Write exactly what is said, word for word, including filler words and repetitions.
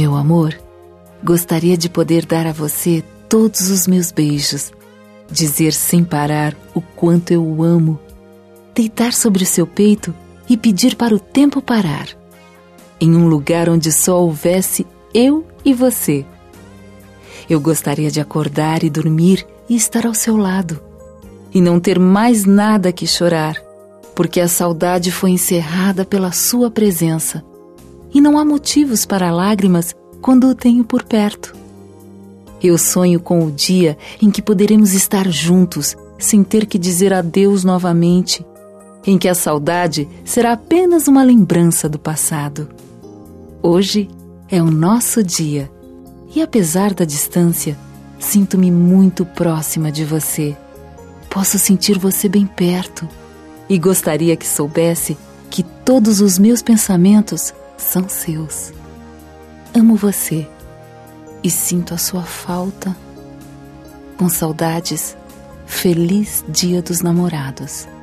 Meu amor, gostaria de poder dar a você todos os meus beijos, dizer sem parar o quanto eu o amo, deitar sobre o seu peito e pedir para o tempo parar, em um lugar onde só houvesse eu e você. Eu gostaria de acordar e dormir e estar ao seu lado, e não ter mais nada que chorar, porque a saudade foi encerrada pela sua presença, e não há motivos para lágrimas quando o tenho por perto. Eu sonho com o dia em que poderemos estar juntos, sem ter que dizer adeus novamente, em que a saudade será apenas uma lembrança do passado. Hoje é o nosso dia, e apesar da distância, sinto-me muito próxima de você. Posso sentir você bem perto, e gostaria que soubesse que todos os meus pensamentos são seus. Amo você e sinto a sua falta. Com saudades, feliz Dia dos Namorados.